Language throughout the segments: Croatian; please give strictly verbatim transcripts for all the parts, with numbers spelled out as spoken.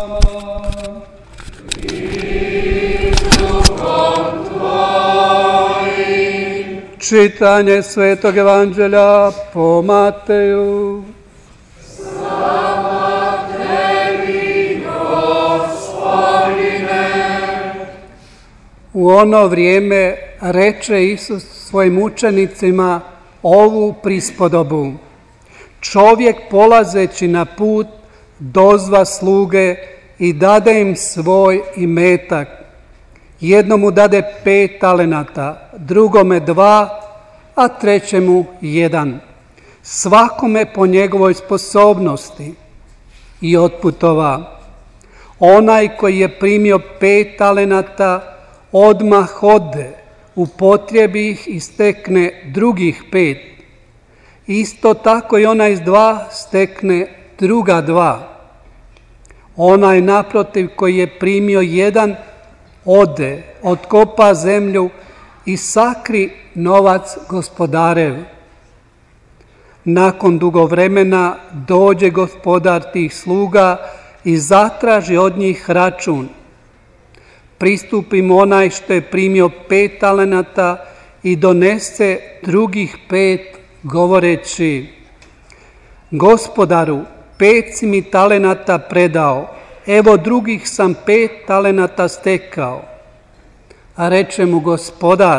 Čitanje Svetog Evanđelja po Mateju. Slava tebi, Gospodine! U ono vrijeme reče Isus svojim učenicima ovu prispodobu. Čovjek polazeći na put dozva sluge i dade im svoj imetak. Jednomu dade pet talenata, drugome dva, a trećemu jedan. Svakome po njegovoj sposobnosti i otputova. Onaj koji je primio pet talenata odmah ode, upotrijebi ih i stekne drugih pet. Isto tako i onaj s dva stekne druga dva. Onaj naprotiv koji je primio jedan ode, otkopa zemlju i sakri novac gospodarev. Nakon dugo vremena dođe gospodar tih sluga i zatraži od njih račun. Pristupi mu onaj što je primio pet talenata i donese drugih pet, govoreći: Gospodaru, pet si mi talenata predao, evo drugih sam pet talenata stekao. A reče mu gospodar: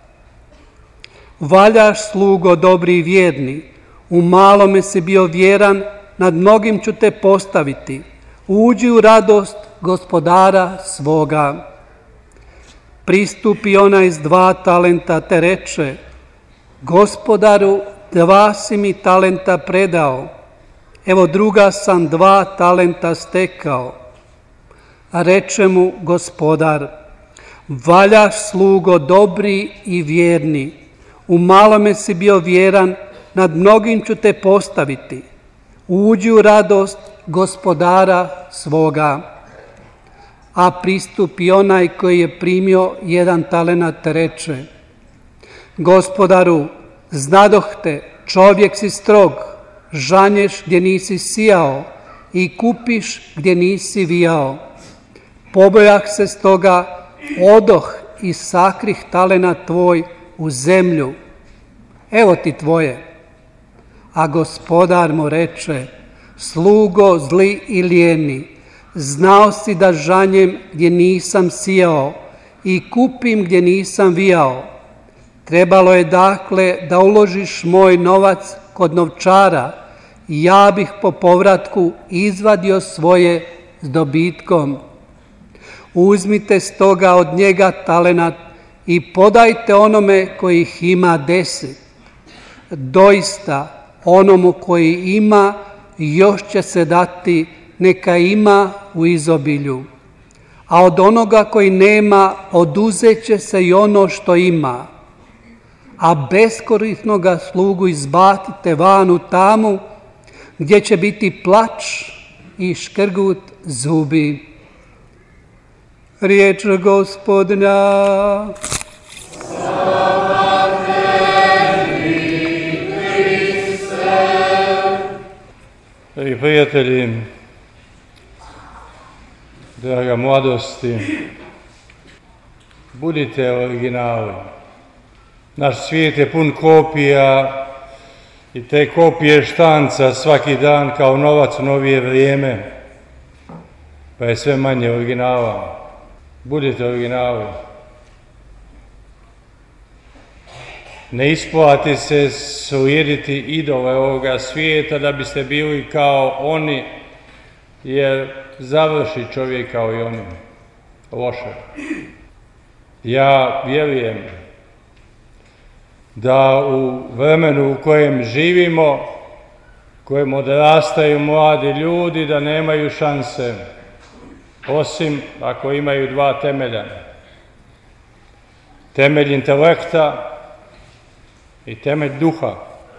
valjaš, slugo dobri i vjerni, u malome si bio vjeran, nad mnogim ću te postaviti, uđi u radost gospodara svoga. Pristupi onaj s dva talenta te reče: Gospodaru, dva si mi talenta predao, evo druga sam dva talenta stekao. A reče mu gospodar: valjaš, slugo dobri i vjerni, u malome si bio vjeran, nad mnogim ću te postaviti, uđi u radost gospodara svoga. A pristupi onaj koji je primio jedan talenat reče: Gospodaru, znadoh te, čovjek si strog, žanješ gdje nisi sijao i kupiš gdje nisi vijao. Pobojah se stoga, odoh i sakrih talenat tvoj u zemlju. Evo ti tvoje. A gospodar mu reče: slugo zli i lijeni, znao si da žanjem gdje nisam sijao i kupim gdje nisam vijao. Trebalo je dakle da uložiš moj novac kod novčara i ja bih po povratku izvadio svoje s dobitkom. Uzmite stoga od njega talenat i podajte onome koji ih ima deset. Doista, onomu koji ima još će se dati, neka ima u izobilju. A od onoga koji nema oduzet će se i ono što ima. A beskorisnoga slugu izbacite van u tamu, gdje će biti plač i škrgut zubi. Riječ Gospodnja. Slava tebi, Kriste! Dragi prijatelji, draga mladosti, budite originali. Naš svijet je pun kopija i te kopije štanca svaki dan kao novac u novije vrijeme, pa je sve manje originala. Budite originali. Ne isplati se slijediti idole ovoga svijeta da biste bili kao oni, jer završi čovjek kao i oni. Loše. Ja vjerujem da u vremenu u kojem živimo, u kojem odrastaju mladi ljudi, da nemaju šanse, osim ako imaju dva temelja. Temelj intelekta i temelj duha.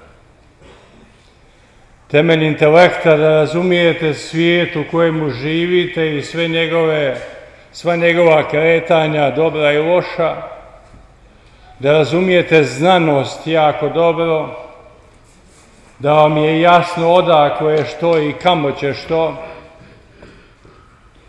Temelj intelekta da razumijete svijet u kojemu živite i sve njegove, sva njegova kretanja, dobra i loša, da razumijete znanost jako dobro, da vam je jasno odakle je što i kamo će što,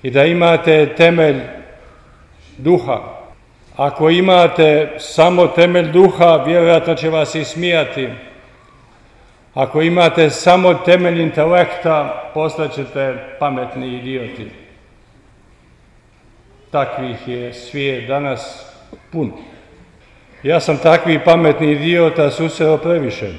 i da imate temelj duha. Ako imate samo temelj duha, vjerojatno će vas ismijati. Ako imate samo temelj intelekta, postaćete pametni idioti. Takvih je svijet danas pun. Ja sam takvih pametnih idiota susreo previše.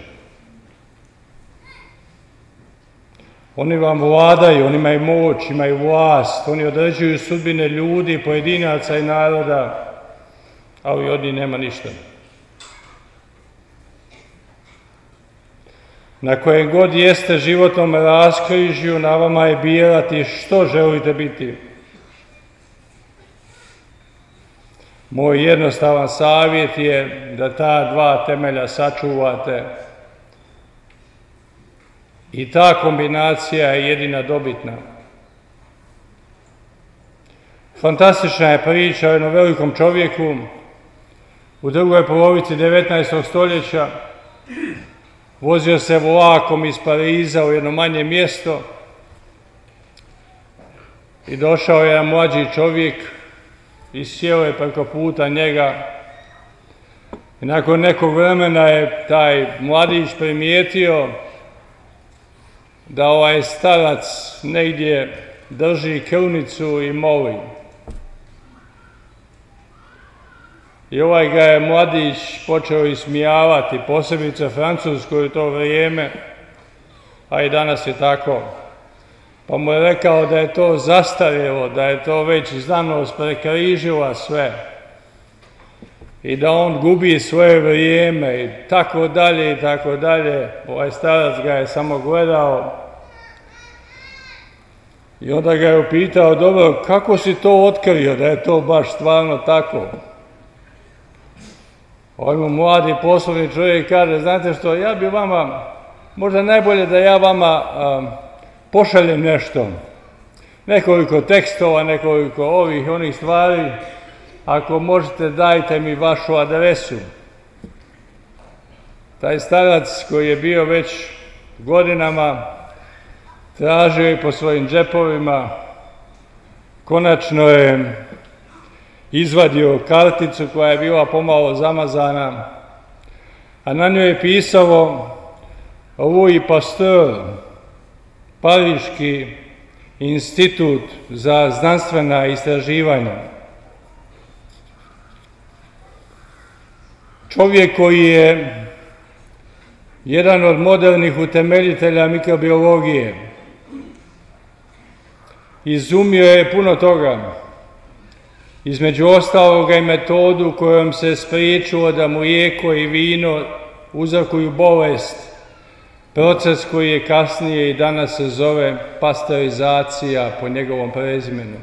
Oni vam vladaju, oni imaju moć, imaju vlast, oni određuju sudbine ljudi, pojedinaca i naroda, ali od njih nema ništa. Na kojem god jeste životnom raskrižju, na vama je birati što želite biti. Moj jednostavan savjet je da ta dva temelja sačuvate i ta kombinacija je jedina dobitna. Fantastična je priča o jednom velikom čovjeku u drugoj polovici devetnaestog stoljeća. Vozio se vlakom iz Pariza u jedno manje mjesto i došao je jedan mlađi čovjek i sjeo je preko puta njega. I nakon nekog vremena je taj mladić primijetio da ovaj starac negdje drži krunicu i moli. I ovaj ga je mladić počeo ismijavati, posebice Francuskoj u to vrijeme, a i danas je tako. Pa mu je rekao da je to zastarjelo, da je to već znanost prekrižila sve i da on gubi svoje vrijeme i tako dalje i tako dalje. Ovaj starac ga je samo gledao i onda ga je upitao, dobro, kako si to otkrio da je to baš stvarno tako? Ovaj mu mladi poslovni čovjek kaže, znate što, ja bi vama, možda najbolje da ja vama um, pošaljem nešto, nekoliko tekstova, nekoliko ovih, onih stvari, ako možete dajte mi vašu adresu. Taj starac koji je bio već godinama, tražio je po svojim džepovima, konačno je izvadio karticu koja je bila pomalo zamazana, a na njoj je pisalo Louis Pasteur, Pariški institut za znanstvena istraživanja. Čovjek koji je jedan od modernih utemeljitelja mikrobiologije. Izumio je puno toga. Između ostaloga i metodu kojom se spriječilo da mlijeko i vino uzrokuju bolest, proces koji je kasnije i danas se zove pasteurizacija po njegovom prezimenu.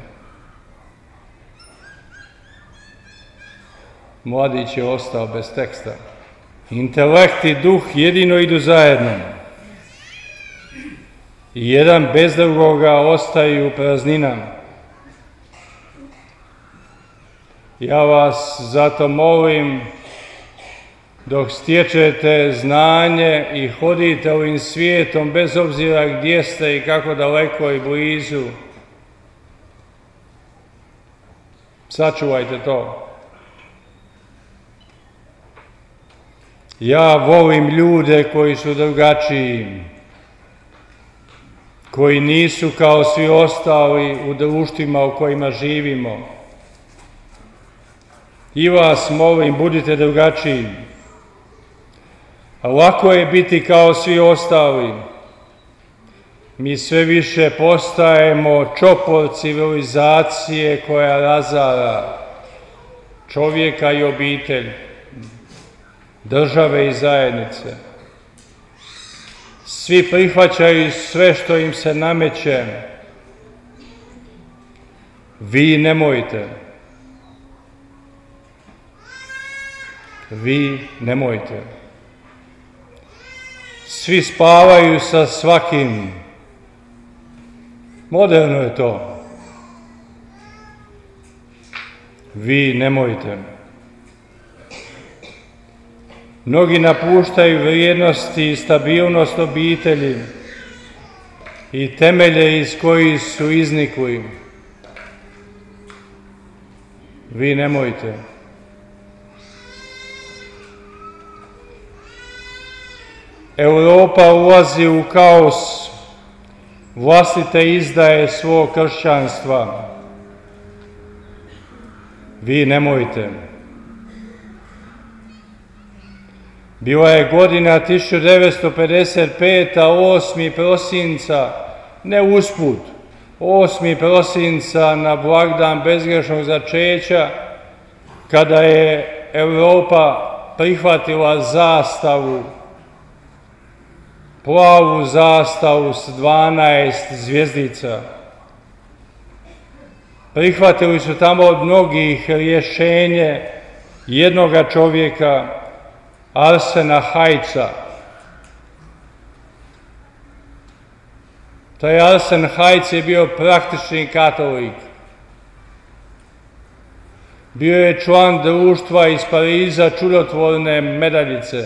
Mladić je ostao bez teksta. Intelekt i duh jedino idu zajedno. I jedan bez drugoga ostaju u prazninama. Ja vas zato molim, dok stječete znanje i hodite ovim svijetom, bez obzira gdje ste i kako daleko i blizu, sačuvajte to. Ja volim ljude koji su drugačiji, koji nisu kao svi ostali u društvima u kojima živimo. I vas molim, budite drugačiji. A lako je biti kao svi ostali. Mi sve više postajemo čopor civilizacije koja razara čovjeka i obitelj, države i zajednice. Svi prihvaćaju sve što im se nameće. Vi nemojte. Vi nemojte. Svi spavaju sa svakim. Moderno je to. Vi nemojte. Mnogi napuštaju vrijednosti i stabilnost obitelji i temelje iz kojih su iznikli. vi nemojte. Europa ulazi u kaos vlastite izdaje svog kršćanstva. Vi nemojte. Bila je godina tisuću devetsto pedeset peta. osmog prosinca, ne usput, osmog prosinca na blagdan bezgrešnog začeća, kada je Europa prihvatila zastavu, plavu zastavu s dvanaest zvjezdica. Prihvatili su tamo od mnogih rješenje jednoga čovjeka, Arsena Hajca. Taj Arsen Hajc je bio praktični katolik. Bio je član društva iz Pariza Čudotvorne medaljice.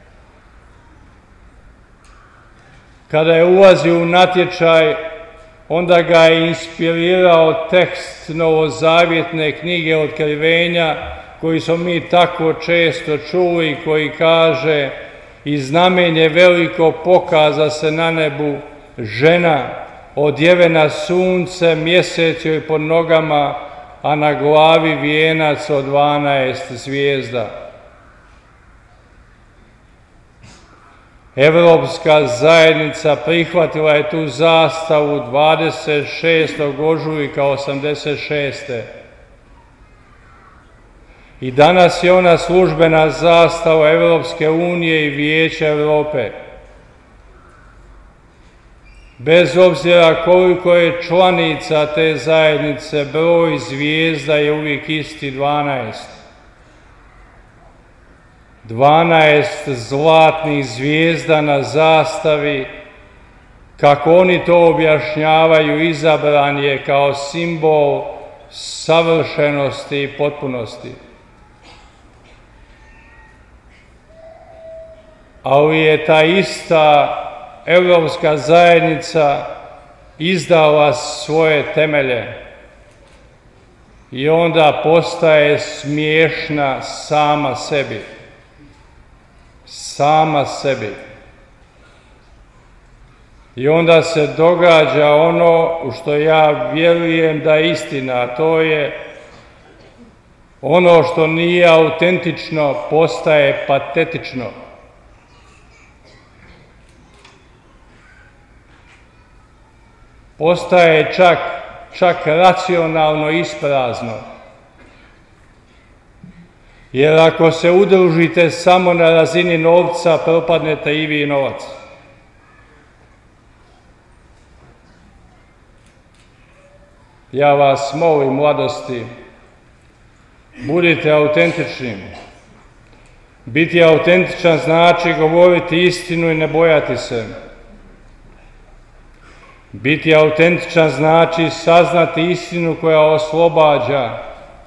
Kada je ulazio u natječaj, onda ga je inspirirao tekst novozavjetne knjige Otkrivenja, koji smo mi tako često čuli, koji kaže: i znamenje veliko pokaza se na nebu, žena odjevena suncem, mjesec joj pod nogama, a na glavi vijenac od dvanaest zvijezda. Evropska zajednica prihvatila je tu zastavu dvadeset šestog ožujka osamdeset šeste. I danas je ona službena zastava Evropske unije i Vijeća Europe. Bez obzira koliko je članica te zajednice, broj zvijezda je uvijek isti, dvanaest. dvanaest zlatnih zvijezda na zastavi, kako oni to objašnjavaju, izabran je kao simbol savršenosti i potpunosti. Ali je ta ista Evropska zajednica izdala svoje temelje i onda postaje smiješna sama sebi. Sama sebi. I onda se događa ono u što ja vjerujem da je istina, a to je ono što nije autentično postaje patetično. Postaje čak, čak racionalno isprazno. Jer ako se udružite samo na razini novca, propadnete i vi novac. Ja vas molim, mladosti, budite autentični. Biti autentičan znači govoriti istinu i ne bojati se. Biti autentičan znači saznati istinu koja oslobađa.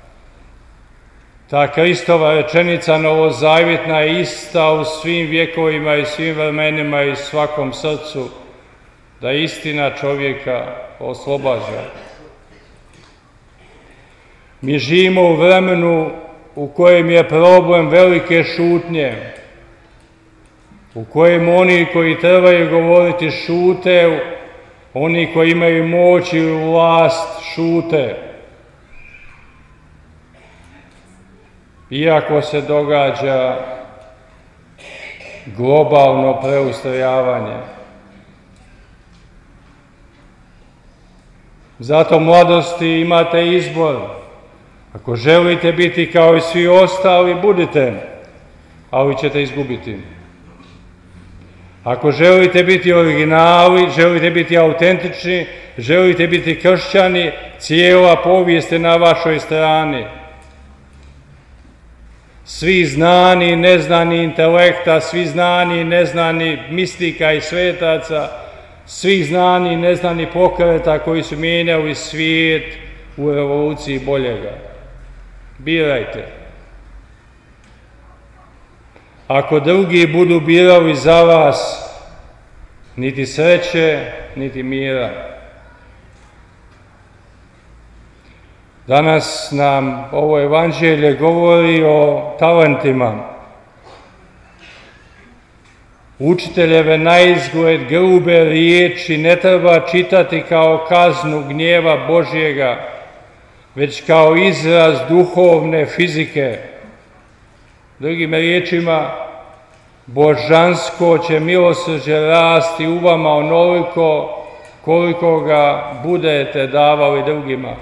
Ta Kristova rečenica novozavjetna je ista u svim vjekovima i svim vremenima i svakom srcu, da istina čovjeka oslobađa. Mi živimo u vremenu u kojem je problem velike šutnje, u kojem oni koji trebaju govoriti šute, oni koji imaju moć i vlast šute. Iako se događa globalno preustrojavanje. Zato, mladosti, imate izbor. Ako želite biti kao i svi ostali, budite, ali ćete izgubiti. Ako želite biti originali, želite biti autentični, želite biti kršćani, cijela povijest je na vašoj strani. Svi znani i neznani intelekta, svi znani i neznani mistika i svetaca, svi znani i neznani pokreta koji su mijenjali svijet u revoluciji boljega. Birajte. Ako drugi budu birali za vas, niti sreće, niti mira. Danas nam ovo evanđelje govori o talentima. Učiteljeve naizgled grube riječi ne treba čitati kao kaznu gnjeva Božjega, već kao izraz duhovne fizike. Drugim riječima, božansko će milosrđe rasti u vama onoliko koliko ga budete davali drugima.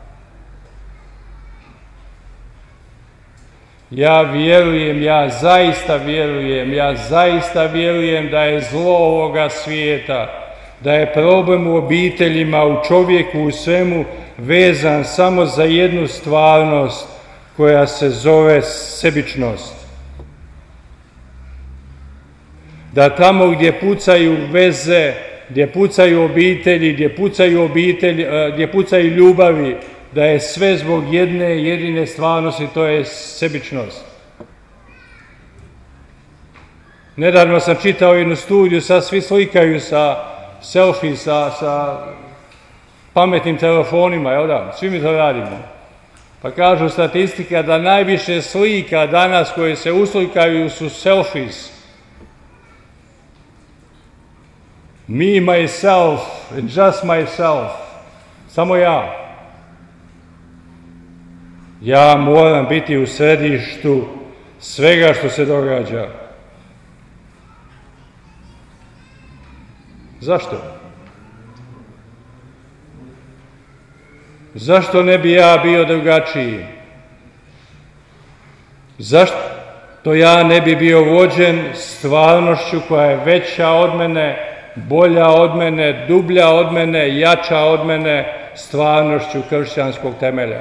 Ja vjerujem, ja zaista vjerujem, ja zaista vjerujem da je zlo ovoga svijeta, da je problem u obiteljima, u čovjeku, u svemu vezan samo za jednu stvarnost koja se zove sebičnost. Da tamo gdje pucaju veze, gdje pucaju obitelji, gdje pucaju obitelji, gdje pucaju ljubavi, da je sve zbog jedne jedine stvarnosti, to je sebičnost. Nedavno sam čitao jednu studiju, sad svi slikaju sa selfie, sa, sa pametnim telefonima, jel da? Svi mi to radimo. Pa kažu statistika da najviše slika danas koje se uslikaju su selfies. Me, myself, just myself. Samo ja. Ja moram biti u središtu svega što se događa. Zašto? Zašto ne bi ja bio drugačiji? Zašto ja ne bi bio vođen stvarnošću koja je veća od mene, bolja od mene, dublja od mene, jača od mene, stvarnošću kršćanskog temelja?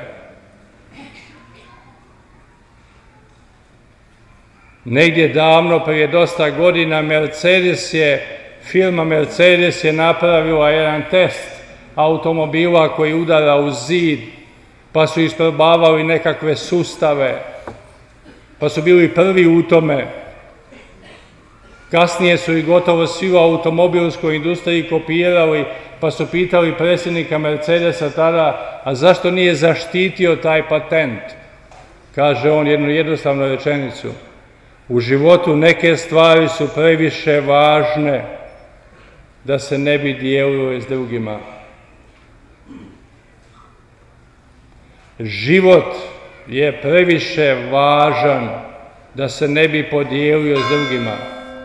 Negdje davno, prije dosta godina, Mercedes je, firma Mercedes je napravila jedan test automobila koji udara u zid, pa su isprobavali nekakve sustave, pa su bili prvi u tome. Kasnije su i gotovo svi u automobilskoj industriji kopirali, pa su pitali predsjednika Mercedesa tada, a zašto nije zaštitio taj patent? Kaže on jednu jednostavnu rečenicu: u životu neke stvari su previše važne da se ne bi dijelile s drugima. Život je previše važan da se ne bi podijelio s drugima.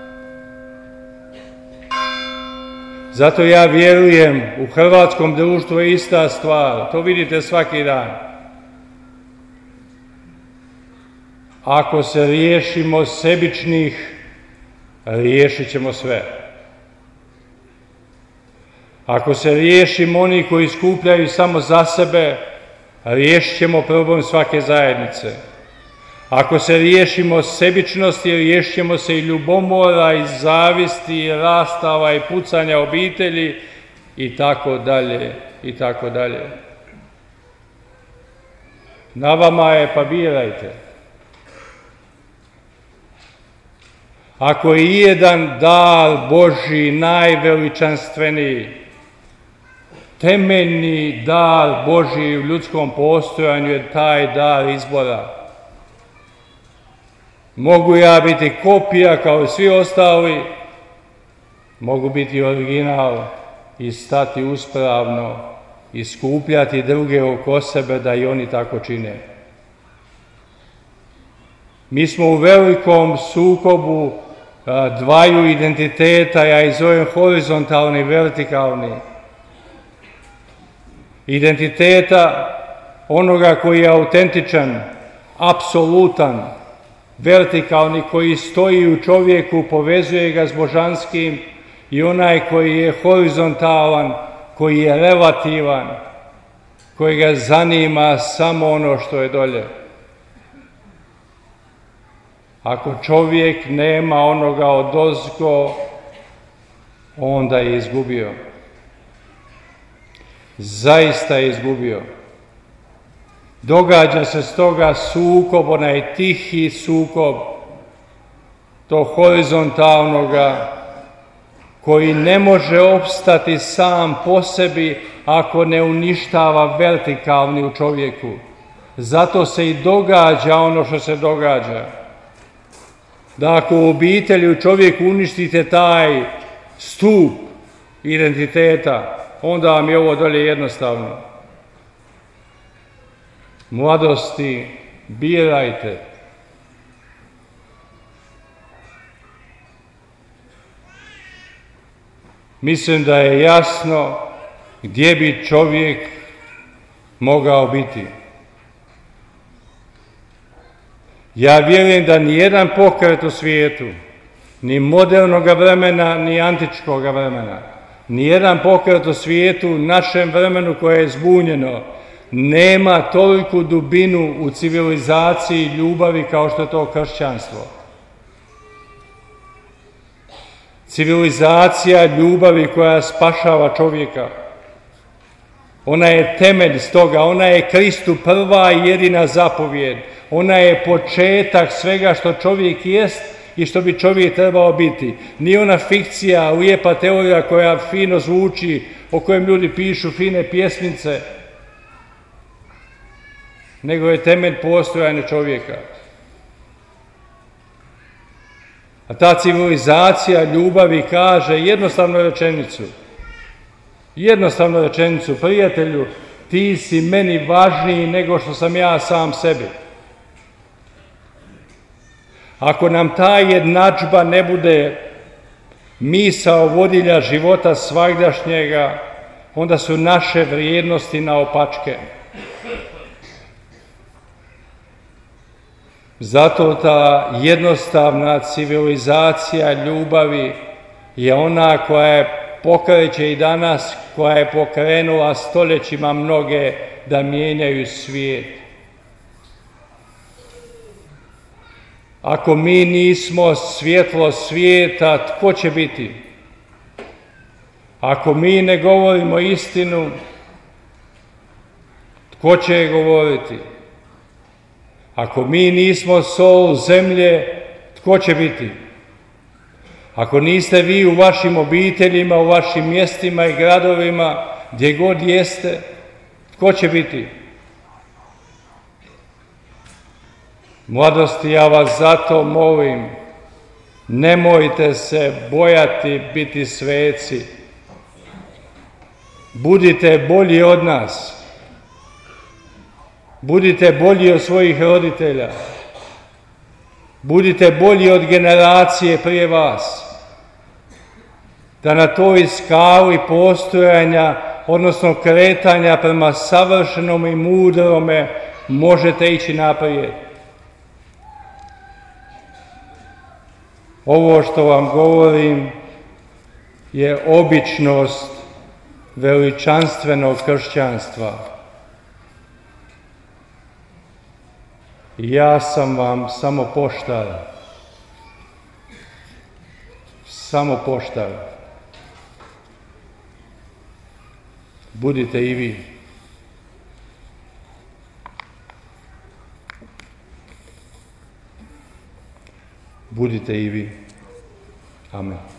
Zato ja vjerujem, u hrvatskom društvu je ista stvar, to vidite svaki dan. Ako se riješimo sebičnih, riješit ćemo sve. Ako se riješimo oni koji skupljaju samo za sebe, riješit ćemo problem svake zajednice. Ako se riješimo sebičnosti, riješit ćemo se i ljubomora, i zavisti, i rastava, i pucanja obitelji, i tako dalje, i tako dalje. Na vama je, pa birajte. Ako je jedan dar Božji najveličanstveniji, temeljni dar Božji u ljudskom postojanju je taj dar izbora. Mogu ja biti kopija kao i svi ostali, mogu biti original i stati uspravno i skupljati druge oko sebe da i oni tako čine. Mi smo u velikom sukobu a, dvaju identiteta, ja ih zovem horizontalni i vertikalni. Identiteta onoga koji je autentičan, apsolutan, vertikalni koji stoji u čovjeku, povezuje ga s božanskim, i onaj koji je horizontalan, koji je relativan, koji ga zanima samo ono što je dolje. Ako čovjek nema onoga odozgo, onda je izgubio. Zaista je izgubio. Događa se stoga sukob, onaj tihi sukob, to horizontalnoga, koji ne može opstati sam po sebi, ako ne uništava vertikalni u čovjeku. Zato se i događa ono što se događa. Da ako u obitelji u čovjeku uništite taj stup identiteta, onda vam je ovo dolje jednostavno. Mladosti, birajte. Mislim da je jasno gdje bi čovjek mogao biti. Ja vjerujem da nijedan pokret u svijetu, ni modernog vremena, ni antičkog vremena, nijedan pokret u svijetu u našem vremenu koje je zbunjeno, nema toliku dubinu u civilizaciji i ljubavi kao što je to kršćanstvo. Civilizacija ljubavi koja spašava čovjeka. Ona je temelj stoga, ona je Kristu prva i jedina zapovjed. Ona je početak svega što čovjek jest i što bi čovjek trebao biti. Nije ona fikcija, lijepa teorija koja fino zvuči, o kojem ljudi pišu fine pjesmice, nego je temelj postojanja čovjeka. A ta civilizacija ljubavi kaže jednostavnu rečenicu. Jednostavnu rečenicu, prijatelju, ti si meni važniji nego što sam ja sam sebi. Ako nam ta jednadžba ne bude misao vodilja života svagdašnjega, onda su naše vrijednosti naopačke. Zato ta jednostavna civilizacija ljubavi je ona koja je pokreće i danas, koja je pokrenula stoljećima mnoge da mijenjaju svijet. Ako mi nismo svjetlo svijeta, tko će biti? Ako mi ne govorimo istinu, tko će je govoriti? Ako mi nismo sol zemlje, tko će biti? Ako niste vi u vašim obiteljima, u vašim mjestima i gradovima, gdje god jeste, tko će biti? Mladosti, ja vas zato molim, nemojte se bojati biti sveci. Budite bolji od nas. Budite bolji od svojih roditelja. Budite bolji od generacije prije vas. Da na toj skali postojanja, odnosno kretanja prema savršenom i mudrome, možete ići naprijed. Ovo što vam govorim je običnost veličanstvenog kršćanstva. Ja sam vam samo poštar. Samo poštar. Budite i vi. Budite i vi. Amen.